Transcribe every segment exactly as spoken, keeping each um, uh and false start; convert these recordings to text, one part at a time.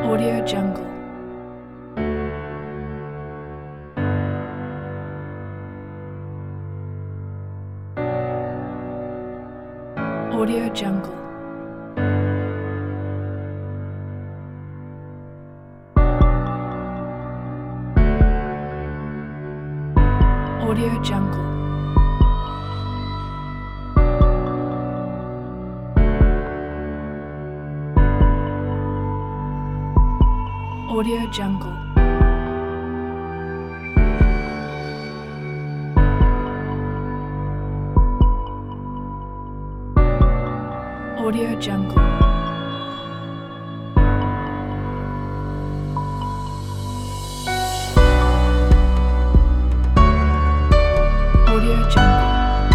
Audio Jungle. Audio Jungle. Audio Jungle. Audio Jungle. Audio Jungle. Audio Jungle.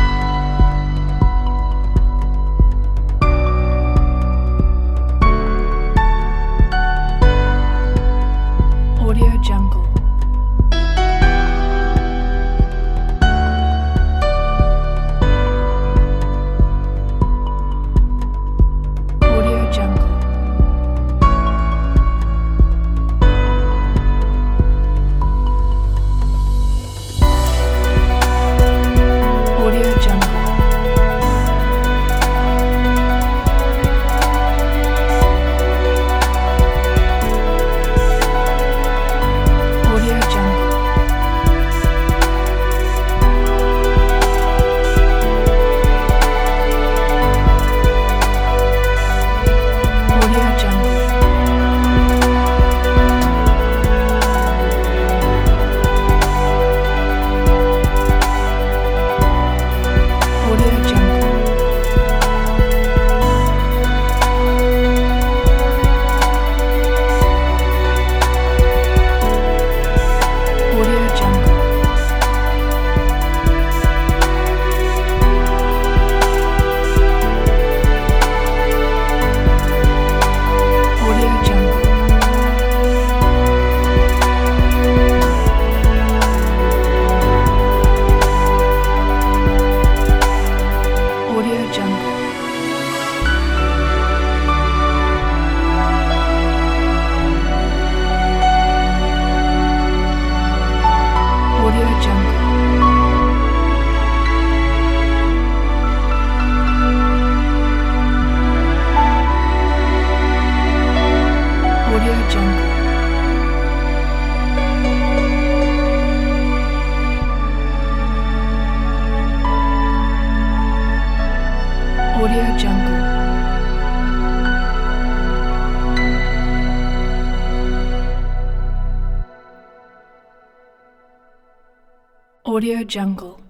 Audio Jungle. Audio Jungle. Audio Jungle. Audio Jungle. Audio Jungle. Audio Jungle. Audio Jungle. Audio Jungle. Audio Jungle. Audio Jungle. Audio Jungle. Audio Jungle. Audio Jungle.